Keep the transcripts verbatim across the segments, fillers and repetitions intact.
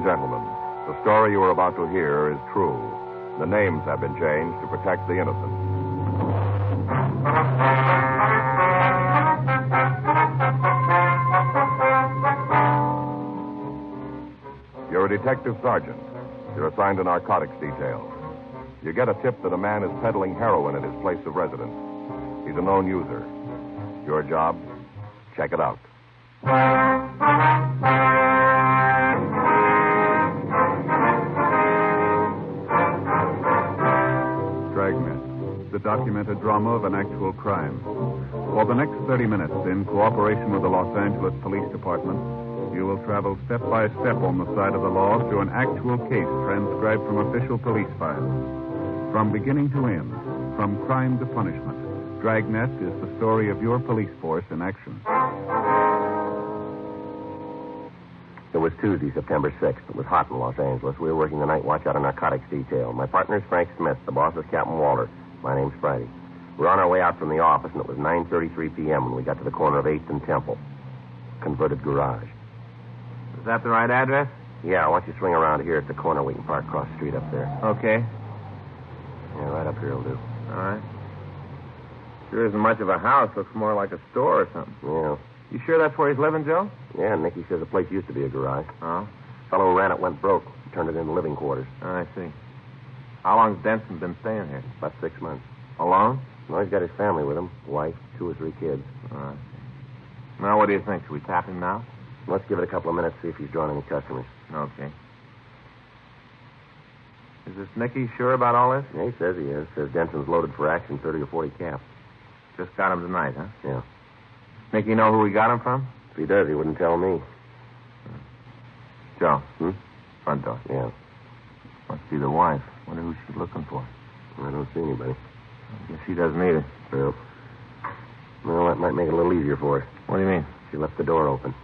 and gentlemen, the story you are about to hear is true. The names have been changed to protect the innocent. You're a detective sergeant. You're assigned to narcotics detail. You get a tip that a man is peddling heroin at his place of residence. He's a known user. Your job? Check it out. Dragnet, the documented drama of an actual crime. For the next thirty minutes, in cooperation with the Los Angeles Police Department, you will travel step by step on the side of the law through an actual case transcribed from official police files. From beginning to end, from crime to punishment, Dragnet is the story of your police force in action. It was Tuesday, September sixth. It was hot in Los Angeles. We were working the night watch out of narcotics detail. My partner is Frank Smith. The boss is Captain Walter. My name's Friday. We were on our way out from the office, and it was nine thirty-three p.m. when we got to the corner of eighth and Temple. Converted garage. Is that the right address? Yeah, why don't you swing around here at the corner? We can park across the street up there. Okay. Yeah, right up here will do. All right. Sure isn't much of a house. Looks more like a store or something. Yeah. You sure that's where he's living, Joe? Yeah, Nicky says the place used to be a garage. Oh? Fellow who ran it went broke. Turned it into living quarters. Oh, I see. How long's Denson been staying here? About six months. Alone? Well, he's got his family with him. Wife, two or three kids. Oh, I see. Now, what do you think? Should we tap him now? Let's give it a couple of minutes, see if he's drawn any customers. Okay. Is this Nicky sure about all this? Yeah, he says he is. Says Denson's loaded for action, thirty or forty caps. Just got him tonight, huh? Yeah. Nicky know who we got him from? If he does, he wouldn't tell me. Joe. Hmm? Front door. Yeah. Must be the wife. Wonder who she's looking for. I don't see anybody. I guess she doesn't either. Well, well, that might make it a little easier for us. What do you mean? She left the door open.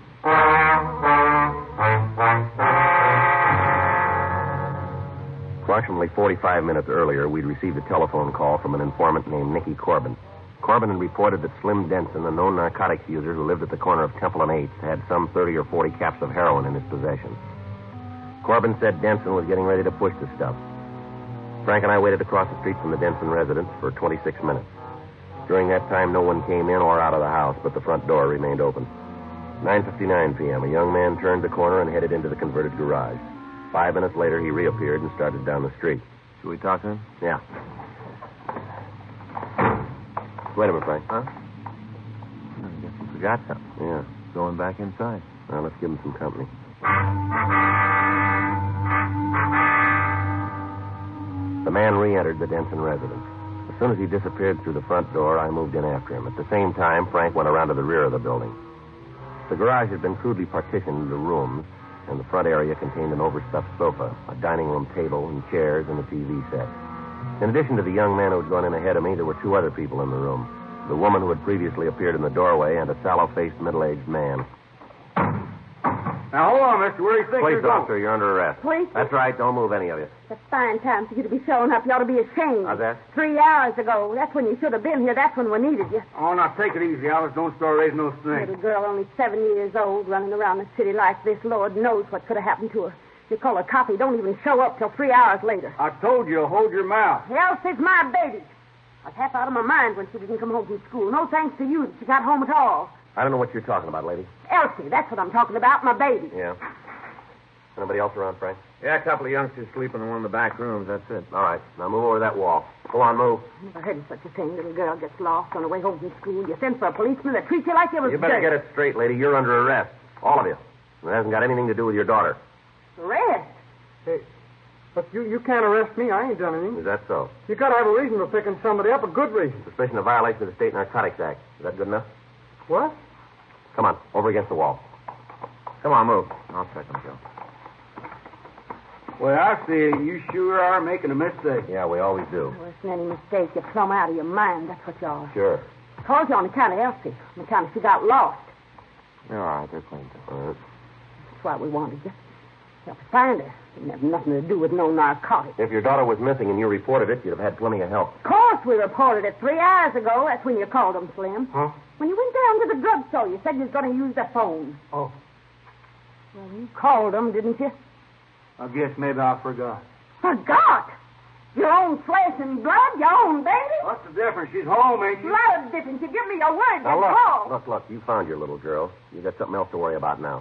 Approximately forty-five minutes earlier, we'd received a telephone call from an informant named Nicky Corbin. Corbin had reported that Slim Denson, a known narcotics user who lived at the corner of Temple and eighth, had some thirty or forty caps of heroin in his possession. Corbin said Denson was getting ready to push the stuff. Frank and I waited across the street from the Denson residence for twenty-six minutes. During that time, no one came in or out of the house, but the front door remained open. nine fifty-nine p.m., a young man turned the corner and headed into the converted garage. Five minutes later, he reappeared and started down the street. Should we talk to him? Yeah. Wait a minute, Frank. Huh? I guess he forgot something. Yeah. Going back inside. Well, let's give him some company. The man re-entered the Denson residence. As soon as he disappeared through the front door, I moved in after him. At the same time, Frank went around to the rear of the building. The garage had been crudely partitioned into rooms, and the front area contained an overstuffed sofa, a dining room table, and chairs, and a T V set. In addition to the young man who had gone in ahead of me, there were two other people in the room. The woman who had previously appeared in the doorway and a sallow-faced, middle-aged man. Now, hold on, mister. Where do you think Police you're going? officer, you're under arrest. Police? That's right. Don't move, any of you. It's a fine time for you to be showing up. You ought to be ashamed. How's that? Three hours ago. That's when you should have been here. That's when we needed you. Oh, now, take it easy, Alice. Don't start raising those things. Little girl, only seven years old, running around the city like this. Lord knows what could have happened to her. You call her coffee, don't even show up till three hours later. I told you, hold your mouth. Elsie's my baby. I was half out of my mind when she didn't come home from school. No thanks to you that she got home at all. I don't know what you're talking about, lady. Elsie, that's what I'm talking about, my baby. Yeah. Anybody else around, Frank? Yeah, a couple of youngsters sleeping in one of the back rooms. That's it. All right. Now move over that wall. Go on, move. I never heard of such a thing. Little girl gets lost on her way home from school. You send for a policeman that treats you like you was You better dirt. get it straight, lady. You're under arrest. All of you. It hasn't got anything to do with your daughter. Arrest? Hey, but you, you can't arrest me. I ain't done anything. Is that so? You got to have a reason for picking somebody up, a good reason. Suspicion of violation of the State Narcotics Act. Is that good enough? What? Come on, over against the wall. Come on, move. I'll check him, Joe. Well, I see. You sure are making a mistake. Yeah, we always do. Worse than any mistake. You're plumb out of your mind. That's what you are. Sure. Called you on account of Elsie. On account of she got lost. You're all right. They're cleaned up. All right. That's why we wanted you. Help us find her. Didn't have nothing to do with no narcotics. If your daughter was missing and you reported it, you'd have had plenty of help. Of course we reported it three hours ago. That's when you called them, Slim. Huh? When you went down to the drugstore, you said you was going to use the phone. Oh. Well, you called them, didn't you? I guess maybe I forgot. Forgot? Your own flesh and blood, your own baby? What's the difference? She's home, ain't A she? lot of difference. You give me your word, Now, that's look, all. look, look. You found your little girl. You got something else to worry about now.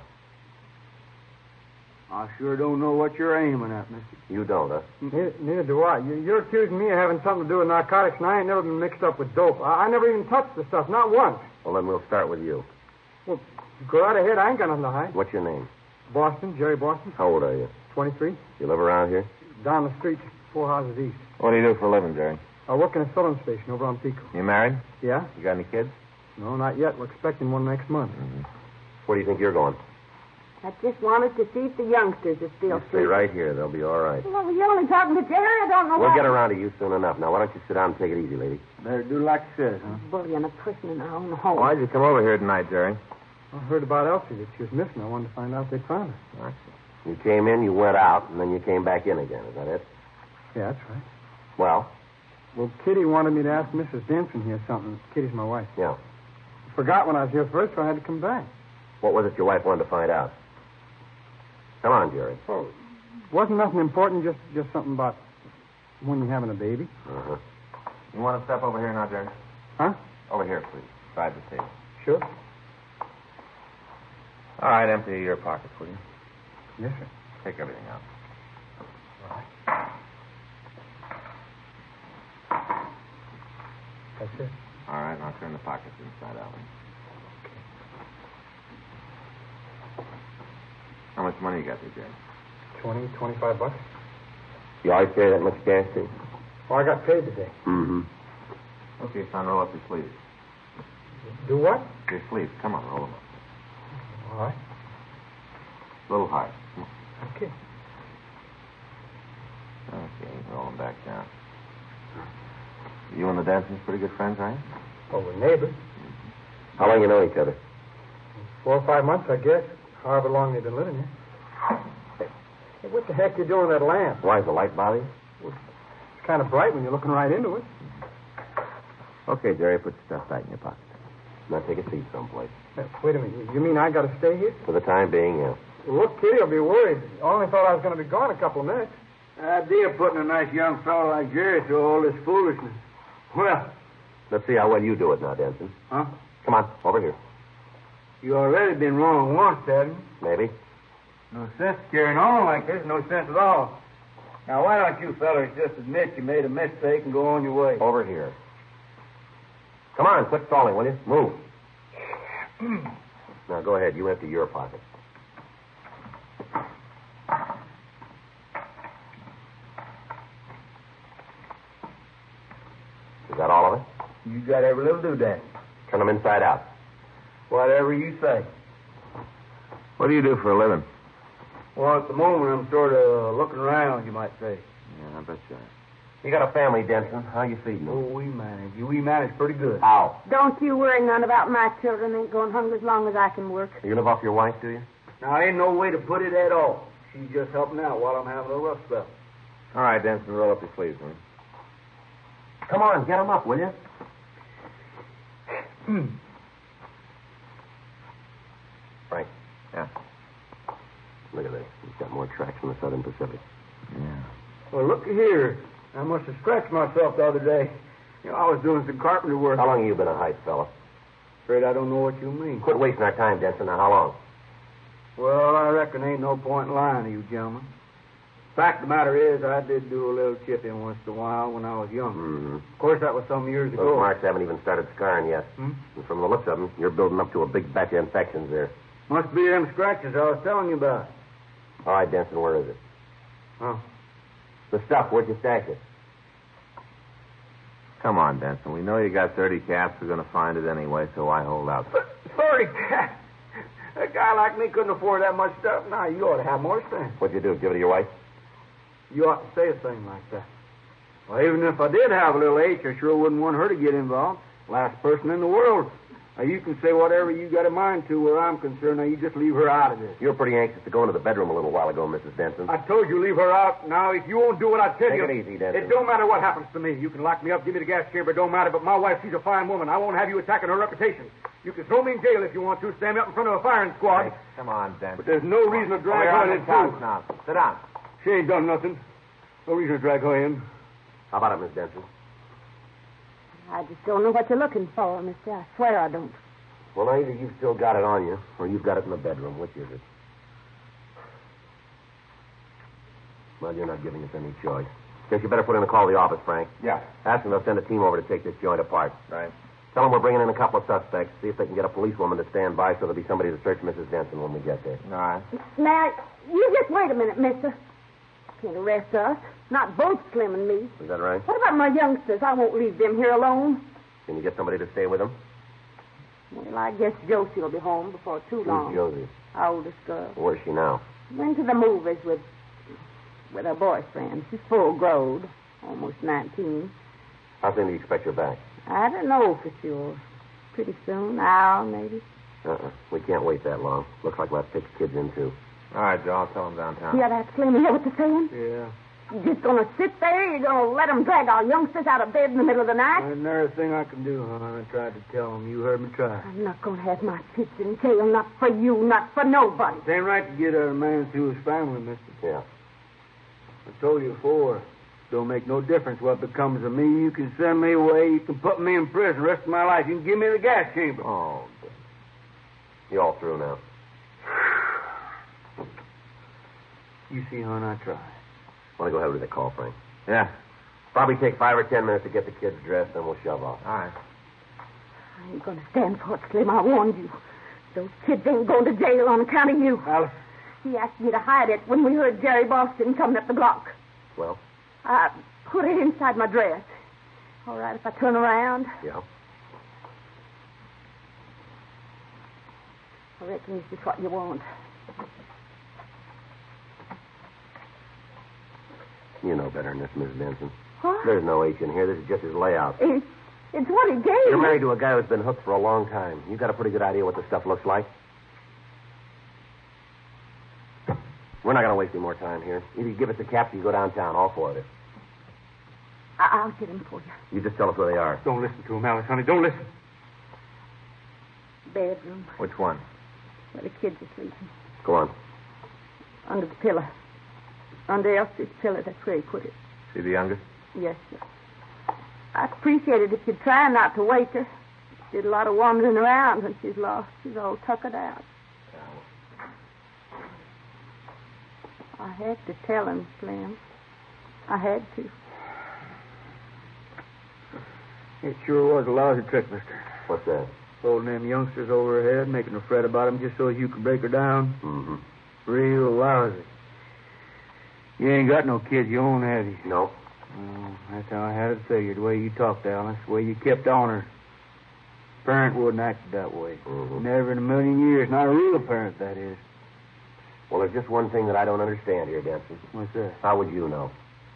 I sure don't know what you're aiming at, mister. You don't, huh? Neither, neither do I. You, you're accusing me of having something to do with narcotics, and I ain't never been mixed up with dope. I, I never even touched the stuff, not once. Well, then we'll start with you. Well, go right ahead. I ain't got nothing to hide. What's your name? Boston, Jerry Boston, How old are you? twenty-three. You live around here? Down the street, four houses east. What do you do for a living, Jerry? I work in a filling station over on Pico. You married? Yeah? You got any kids? No, not yet. We're expecting one next month. Mm-hmm. Where do you think you're going? I just wanted to see if the youngsters are still You stay right here. They'll be all right. Well, you're only talking to Jerry. I don't know We'll why. get around to you soon enough. Now, why don't you sit down and take it easy, lady? Better do like you said, huh? Bullying a person in our own home. Why'd you come over here tonight, Jerry? I heard about Elsie, that she was missing. I wanted to find out if they'd found her. You came in, you went out, and then you came back in again. Is that it? Yeah, that's right. Well, Well, Kitty wanted me to ask Missus Denson here something. Kitty's my wife. yeah. Forgot when I was here first, so I had to come back. What was it your wife wanted to find out? Come on, Jerry. Oh, wasn't nothing important, just just something about when you're having a baby. Uh-huh. You want to step over here now, Jerry? Huh? Over here, please. Beside the table. Sure. All right, empty your pockets, will you? Yes, sir. Take everything out. That's it. All right, now turn the pockets inside out. How much money you got there, Jerry? Twenty, twenty-five bucks. You always carry that much cash, too? Oh, I got paid today. Mm-hmm. Okay, son, roll up your sleeves. Do what? Your sleeves. Come on, roll them up. All right. A little higher. Come Okay. on. Okay, roll them back down. You and the Dansons pretty good friends, are you? Well, we're neighbors. How long you know each other? Four or five months, I guess. However long they've been living here. Hey, what the heck you doing with that lamp? Why, is the light bother you? It's kind of bright when you're looking right into it. Okay, Jerry, put your stuff back in your pocket. Now take a seat someplace. Hey, wait a minute. You mean I got to stay here? For the time being, yeah. Well, look, Kitty will be worried. I only thought I was going to be gone a couple of minutes. The idea of putting a nice young fellow like Jerry through all this foolishness. Well. Let's see how well you do it now, Denson. Huh? Come on, over here. You already been wrong once, haven't you? Maybe. No sense carrying on like this. No sense at all. Now, why don't you fellas just admit you made a mistake and go on your way? Over here. Come on, quit stalling, will you? Move. Now, go ahead. You empty your pocket. Is that all of it? You got every little doodad. Turn them inside out. Whatever you say. What do you do for a living? Well, at the moment, I'm sort of looking around, you might say. Yeah, I bet you are. You got a family, Denson. How you feeding Oh, them? we manage. We manage pretty good. How? Don't you worry none about my children. They ain't going hungry as long as I can work. You live off your wife, do you? Now, ain't no way to put it at all. She's just helping out while I'm having a rough spell. All right, Denson, roll up your sleeves, huh? Come on, get them up, will you? Frank. Yeah. Look at this. He's got more tracks from the Southern Pacific. Yeah. Well, look here. I must have scratched myself the other day. You know, I was doing some carpenter work. How long have you been a Heights fella? Afraid I don't know what you mean. Quit wasting our time, Denson. Now, how long? Well, I reckon ain't no point in lying to you, gentlemen. Fact of the matter is, I did do a little chipping once in a while when I was young. Mm-hmm. Of course, that was some years Those ago. marks haven't even started scarring yet. Hmm? And from the looks of them, you're building up to a big batch of infections there. Must be them scratches I was telling you about. All right, Denson, where is it? Huh? The stuff, where'd you stash it? Come on, Denson. We know you got thirty caps. We're going to find it anyway, so why hold out? Sorry, Cat. A guy like me couldn't afford that much stuff. Now, you ought to have more sense. What'd you do, give it to your wife? You ought to say a thing like that. Well, even if I did have a little H, I sure wouldn't want her to get involved. Last person in the world. Now, you can say whatever you got a mind to where I'm concerned. Now, you just leave her out of this. You were pretty anxious to go into the bedroom a little while ago, Missus Denson. I told you leave her out. Now, if you won't do what I tell Take you... it easy, Denson. It don't matter what happens to me. You can lock me up, give me the gas chamber, it don't matter. But my wife, she's a fine woman. I won't have you attacking her reputation. You can throw me in jail if you want to. Stand me up in front of a firing squad. Hey, come on, Denson. But there's no reason to drag Over her on in the couch too. now. Sit down. She ain't done nothing. No reason to drag her in. How about it, Miss Denson? I just don't know what you're looking for, mister. I swear I don't. Well, either you've still got it on you, or you've got it in the bedroom. Which is it? Well, you're not giving us any choice. Guess you better put in a call to the office, Frank. Yeah. Ask them they'll send a team over to take this joint apart. Right. Tell them we're bringing in a couple of suspects. See if they can get a policewoman to stand by so there'll be somebody to search Missus Denson when we get there. All right. Now, you just wait a minute, mister. Can't arrest us. Not both Slim and me. Is that right? What about my youngsters? I won't leave them here alone. Can you get somebody to stay with them? Well, I guess Josie will be home before too long. Who's Josie? Our oldest girl. Where's she now? Went to the movies with with her boyfriend. She's full growed, almost nineteen. How soon do you expect her back? I don't know for sure. Pretty soon, an hour maybe. Uh-uh. We can't wait that long. Looks like we'll have six kids in, too. All right, Joe. I'll tell them downtown. Yeah, that Slim, you hear what they're saying? Yeah. You just gonna sit there? You gonna let them drag our youngsters out of bed in the middle of the night? There's another thing I can do, hon. I tried to tell them. You heard me try. I'm not gonna have my kids in jail. Not for you, not for nobody. It ain't right to get a man through his family, mister. Yeah. I told you before. Don't make no difference what becomes of me. You can send me away. You can put me in prison the rest of my life. You can give me the gas chamber. Oh, you're all through now. You see, hon, I tried. Want to go ahead with the call, Frank? Yeah. Probably take five or ten minutes to get the kids dressed, then we'll shove off. All right. I ain't gonna stand for it, Slim. I warned you. Those kids ain't going to jail on account of you. Alice. He asked me to hide it when we heard Jerry Boston coming up the block. Well? I put it inside my dress. All right, if I turn around? Yeah. I reckon this is what you want. You know better than this, Miss Denson. What? There's no H in here. This is just his layout. It's, it's what he gave You're me. married to a guy who's been hooked for a long time. You got a pretty good idea what the stuff looks like. We're not going to waste any more time here. Either you give us the caps or you go downtown, all four of you. I- I'll get him for you. You just tell us where they are. Don't listen to him, Alice, honey. Don't listen. Bedroom Which one? where the kids are sleeping. Go on. Under the pillow. Under Elsie's pillow. That's where he put it. See the youngest? Yes, sir. I'd appreciate it if you'd try not to wake her. She did a lot of wandering around when she's lost. She's all tuckered out. I had to tell him, Slim. I had to. It sure was a lousy trick, mister. What's that? Holding them youngsters over her head, making her fret about them just so you could break her down. Mm-hmm. Real lousy. You ain't got no kids you own, have you? No. Oh, that's how I had it figured. The way you talked, Alice. The way you kept on her. Parent wouldn't act that way. Mm-hmm. Never in a million years. Not a real parent, that is. Well, there's just one thing that I don't understand here, Denson. What's that? How would you know?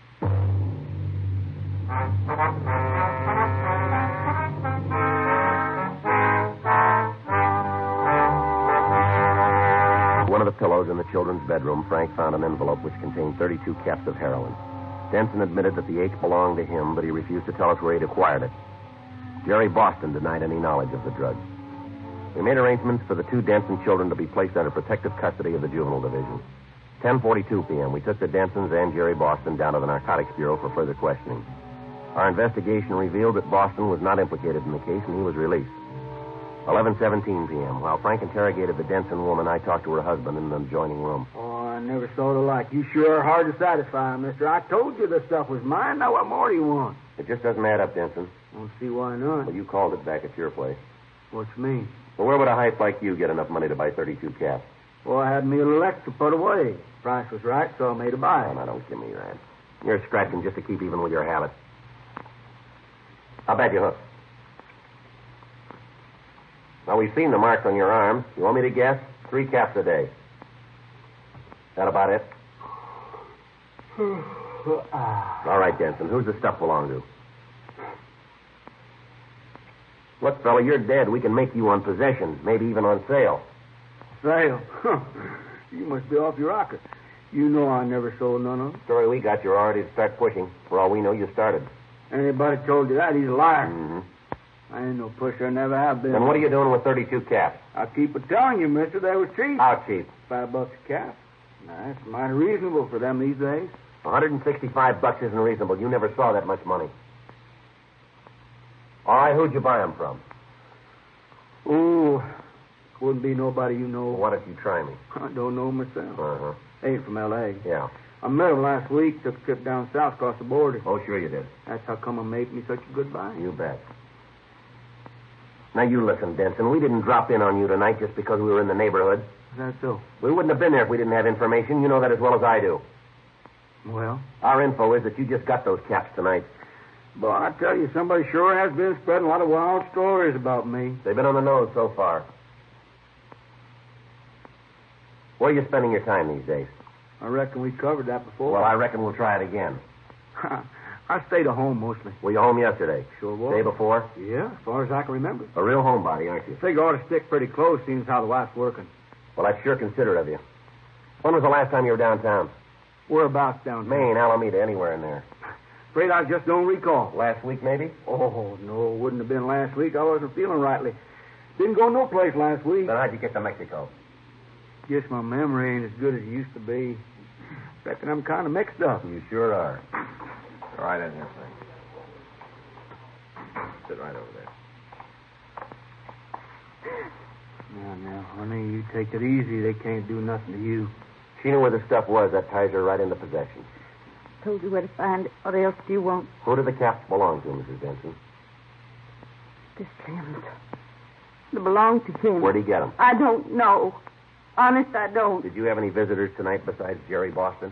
One of the pillows in the children's bedroom, Frank found an envelope which contained thirty-two caps of heroin. Denson admitted that the H belonged to him, but he refused to tell us where he'd acquired it. Jerry Boston denied any knowledge of the drugs. We made arrangements for the two Denson children to be placed under protective custody of the Juvenile Division. ten forty-two p.m., we took the Densons and Jerry Boston down to the Narcotics Bureau for further questioning. Our investigation revealed that Boston was not implicated in the case, and he was released. eleven seventeen p.m., while Frank interrogated the Denson woman, I talked to her husband in the adjoining room. Oh, I never saw the like. You sure are hard to satisfy, mister. I told you the stuff was mine. Now what more do you want? It just doesn't add up, Denson. Don't see why not. Well, you called it back at your place. What's mean? Well, where would a hype like you get enough money to buy thirty-two caps? Well, I had me a little extra put away. Price was right, so I made a buy. Oh, now, don't give me that. You're scratching just to keep even with your habit. I'll bet you hook. Now, we've seen the marks on your arms. You want me to guess? Three caps a day. That about it? All right, Denson. Who's the stuff belong to? Look, fella, you're dead. We can make you on possession, maybe even on sale. Sale? You must be off your rocker. You know I never sold none of them. Story we got, you're already to start pushing. For all we know, you started. Anybody told you that, he's a liar. Mm-hmm. I ain't no pusher, never have been. Then what are you doing with thirty-two caps? I keep a telling you, mister, they were cheap. How cheap? Five bucks a cap. Now, that's mighty reasonable for them these days. one hundred sixty-five bucks isn't reasonable. You never saw that much money. All right, who'd you buy them from? Oh, wouldn't be nobody you know. Well, why don't you try me? I don't know myself. Uh-huh. Ain't from L A. Yeah. I met him last week, took a trip down south across the border. Oh, sure you did. That's how come I made me such a good buy. You bet. Now, you listen, Denson. We didn't drop in on you tonight just because we were in the neighborhood. Is that so? We wouldn't have been there if we didn't have information. You know that as well as I do. Well? Our info is that you just got those caps tonight. But I tell you, somebody sure has been spreading a lot of wild stories about me. They've been on the nose so far. Where are you spending your time these days? I reckon we covered that before. Well, I reckon we'll try it again. I stayed at home mostly. Were you home yesterday? Sure was. Day before? Yeah, as far as I can remember. A real homebody, aren't you? Figure ought to stick pretty close, seeing as how the wife's working. Well, that's sure considerate of you. When was the last time you were downtown? Whereabouts down there? Maine, Alameda, anywhere in there. Afraid I just don't recall. Last week, maybe? Oh, no, it wouldn't have been last week. I wasn't feeling rightly. Didn't go no place last week. Then how'd you get to Mexico? Guess my memory ain't as good as it used to be. Reckon I'm kind of mixed up. You sure are. All right, in here, Frank. Sit right over there. Now, now, honey, you take it easy. They can't do nothing to you. She knew where the stuff was. That ties her right into possession. Told you where to find it. What else do you want? Who do the caps belong to, Missus Denson? To Slim's. They belong to him. Where'd he get them? I don't know. Honest, I don't. Did you have any visitors tonight besides Jerry Boston?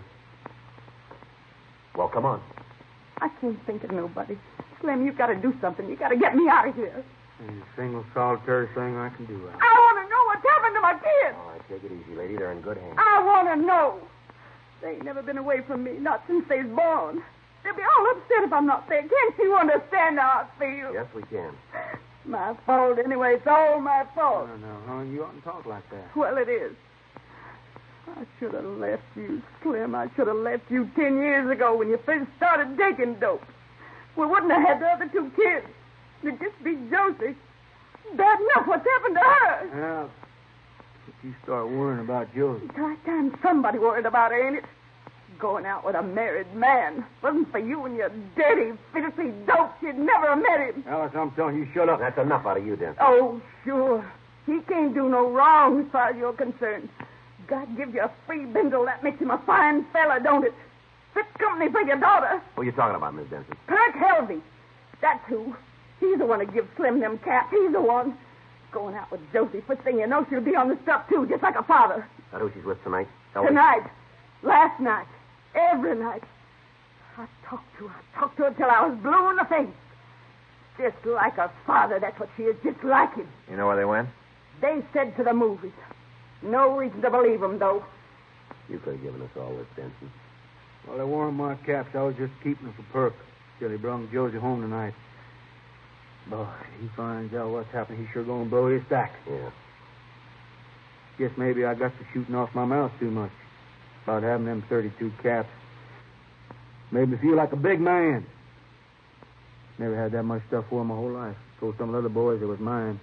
Well, come on. I can't think of nobody. Slim, you've got to do something. You've got to get me out of here. Ain't a single solitary thing I can do. Al. I want to know what's happened to my kids. All right, take it easy, lady. They're in good hands. I want to know. They ain't never been away from me, not since they was born. They'll be all upset if I'm not there. Can't you understand how I feel? Yes, we can. My fault anyway. It's all my fault. No, no, honey, you oughtn't talk like that. Well, it is. I should have left you, Slim. I should have left you ten years ago when you first started taking dope. We wouldn't have had the other two kids. It'd just be Josie. Bad enough what's happened to her. Well, if you start worrying about Josie. It's high time somebody worried about her, ain't it? Going out with a married man. Wasn't for you and your dirty, filthy dope, you'd never have met him. Alice, I'm telling you, shut up. That's enough out of you, Denson. Oh, sure. He can't do no wrong as far as you're concerned. God give you a free bindle. That makes him a fine fella, don't it? Fit company for your daughter. Who are you talking about, Miss Denson? Kirk Helvey. That's who. He's the one to give Slim them caps. He's the one. Going out with Josie. First thing you know, she'll be on the stuff, too, just like a father. Is that who she's with tonight? Help Tonight. Last night. Every night. I talked to her. I talked to her till I was blue in the face. Just like a father, that's what she is. Just like him. You know where they went? They said to the movies. No reason to believe them, though. You could have given us all this, Denson. Well, they weren't my caps. I was just keeping them for Perk till he brung Josie home tonight. Boy, if he finds out what's happened, he's sure going to blow his stack. Yeah. Guess maybe I got to shooting off my mouth too much about having them thirty-two caps. Made me feel like a big man. Never had that much stuff for my whole life. Told some of the other boys it was mine.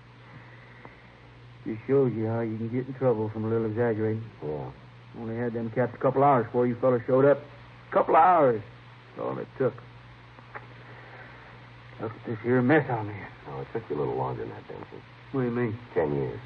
Just shows you how you can get in trouble from a little exaggerating. Yeah. Only had them caps a couple hours before you fellas showed up. A couple of hours. That's all it took. Look at this here mess on me. Oh, it took you a little longer than that, Denson. What do you mean? Ten years.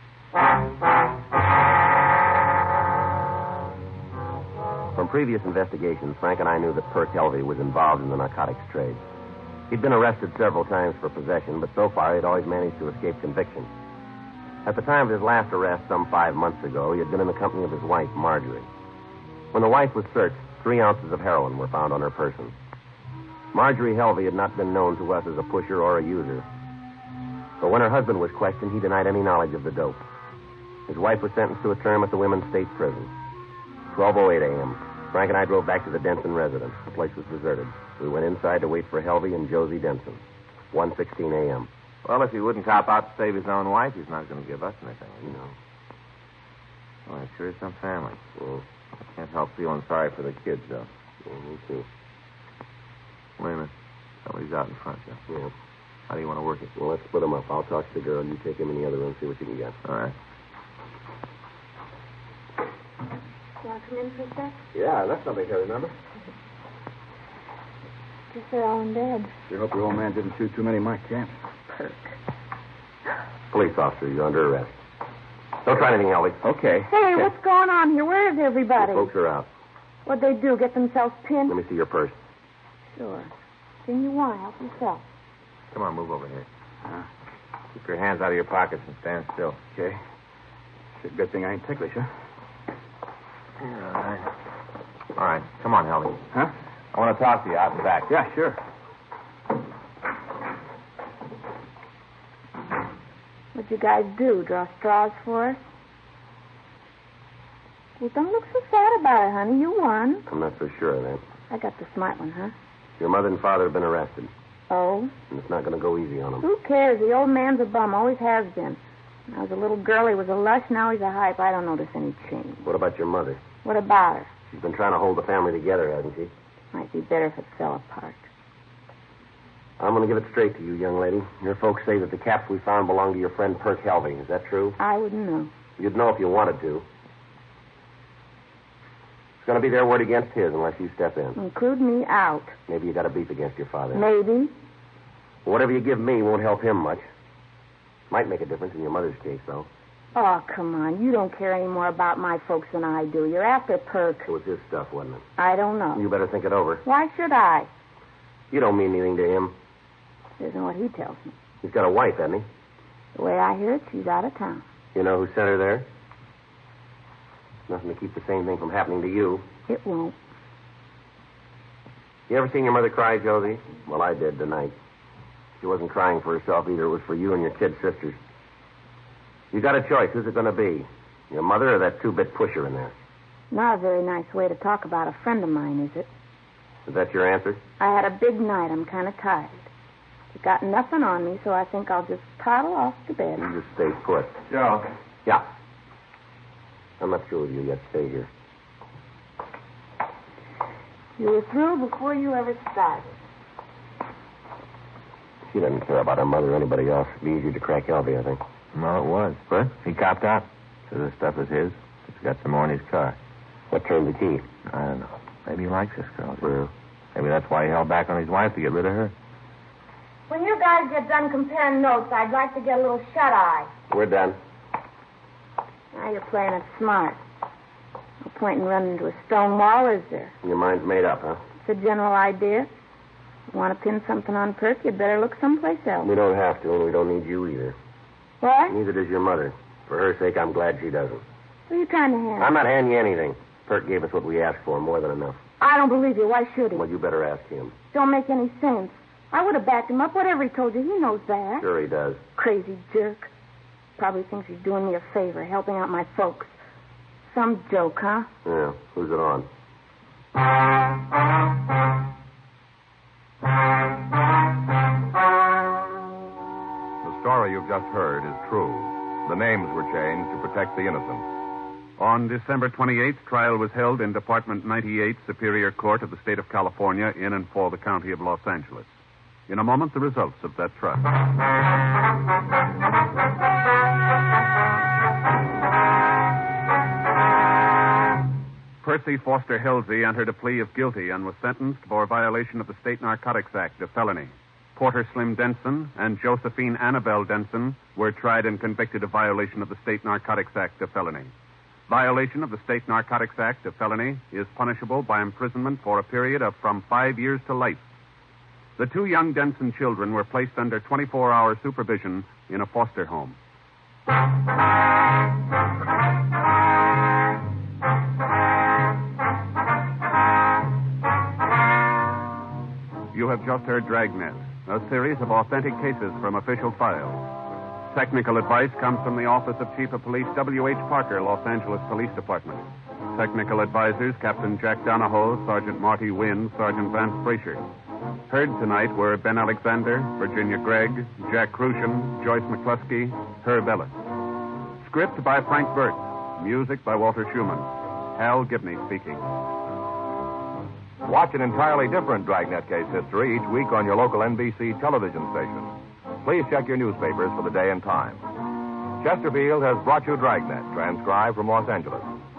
From previous investigations, Frank and I knew that Perk Helvey was involved in the narcotics trade. He'd been arrested several times for possession, but so far he'd always managed to escape conviction. At the time of his last arrest, some five months ago, he had been in the company of his wife, Marjorie. When the wife was searched, three ounces of heroin were found on her person. Marjorie Helvey had not been known to us as a pusher or a user. But when her husband was questioned, he denied any knowledge of the dope. His wife was sentenced to a term at the Women's State Prison. twelve oh eight a.m., Frank and I drove back to the Denson residence. The place was deserted. We went inside to wait for Helvey and Josie Denson. one sixteen a.m. Well, if he wouldn't cop out to save his own wife, he's not going to give us anything. You know. Well, it sure is some family. Well, I can't help feeling sorry for the kids, though. well, me too. Wait a minute. Somebody's out in front, Joe. Yeah. How do you want to work it? Well, let's split them up. I'll talk to the girl. You take him in the other room, see what you can get. All right. Want to come in for a sec? Yeah, that's something to remember. Guess they're all in bed. Sure hope your old man didn't shoot too many Mike Camps. Perk. Police officer, you're under arrest. Don't try anything, Ellie. Okay. Hey, what's going on here? Where is everybody? Your folks are out. What'd they do, get themselves pinned? Let me see your purse. Sure. Anything you want, help yourself. Come on, move over here. Uh, Keep your hands out of your pockets and stand still. okay. It's a good thing I ain't ticklish, huh? All right. All right. Come on, Helmy. Huh? I want to talk to you out in back. Yeah, sure. What'd you guys do, draw straws for us? Well, don't look so sad about it, honey. You won. I'm not so sure of that. I got the smart one, huh? Your mother and father have been arrested, Oh? and it's not going to go easy on them. Who cares? The old man's a bum, always has been. When I was a little girl, he was a lush, now he's a hype. I don't notice any change. What about your mother? What about her? She's been trying to hold the family together, hasn't she? Might be better if it fell apart. I'm going to give it straight to you, young lady. Your folks say that the caps we found belong to your friend Perk Helving. Is that true? I wouldn't know. You'd know if you wanted to. It's going to be their word against his unless you step in. Include me out. Maybe you got a beef against your father. Maybe. Whatever you give me won't help him much. Might make a difference in your mother's case, though. Oh, come on. You don't care any more about my folks than I do. You're after Perk. It was his stuff, wasn't it? I don't know. You better think it over. Why should I? You don't mean anything to him. Isn't what he tells me. He's got a wife, hasn't he? The way I hear it, she's out of town. You know who sent her there? Nothing to keep the same thing from happening to you. It won't. You ever seen your mother cry, Josie? Well, I did tonight. She wasn't crying for herself either. It was for you and your kid sisters. You got a choice. Who's it going to be? Your mother or that two-bit pusher in there? Not a very nice way to talk about a friend of mine, is it? Is that your answer? I had a big night. I'm kind of tired. I've got nothing on me, so I think I'll just toddle off to bed. You just stay put. Joe. Yeah. I'm not through with you yet. Stay here. You were through before you ever started. She doesn't care about her mother or anybody else. It'd be easier to crack Elvie, I think. No, it was. But he copped out. So this stuff is his. He's got some more in his car. What turned the key? I don't know. Maybe he likes this girl. Well, Maybe that's why he held back on his wife to get rid of her. When you guys get done comparing notes, I'd like to get a little shut-eye. we're done. Now you're playing it smart. No point in running into a stone wall, is there? Your mind's made up, huh? It's a general idea. You want to pin something on Perk, you'd better look someplace else. We don't have to, and we don't need you either. What? Neither does your mother. For her sake, I'm glad she doesn't. What are you trying to hand? I'm not handing you anything. Perk gave us what we asked for, more than enough. I don't believe you. Why should he? Well, you better ask him. Don't make any sense. I would have backed him up. Whatever he told you, he knows that. Sure he does. Crazy jerk. Probably thinks he's doing me a favor, helping out my folks. Some joke, huh? Yeah. Who's it on? The story you've just heard is true. The names were changed to protect the innocent. On December twenty-eighth, trial was held in Department ninety-eight, Superior Court of the State of California, in and for the County of Los Angeles. In a moment, the results of that trial. Percy Foster Helsey entered a plea of guilty and was sentenced for violation of the State Narcotics Act, a felony. Porter Slim Denson and Josephine Annabelle Denson were tried and convicted of violation of the State Narcotics Act, a felony. Violation of the State Narcotics Act, a felony, is punishable by imprisonment for a period of from five years to life. The two young Denson children were placed under twenty-four hour supervision in a foster home. You have just heard Dragnet, a series of authentic cases from official files. Technical advice comes from the Office of Chief of Police W H Parker, Los Angeles Police Department. Technical advisors Captain Jack Donahoe, Sergeant Marty Wynn, Sergeant Vance Frazier. Heard tonight were Ben Alexander, Virginia Gregg, Jack Crucian, Joyce McCluskey, Herb Ellis. Script by Frank Burt. Music by Walter Schumann. Hal Gibney speaking. Watch an entirely different Dragnet case history each week on your local N B C television station. Please check your newspapers for the day and time. Chesterfield has brought you Dragnet, transcribed from Los Angeles.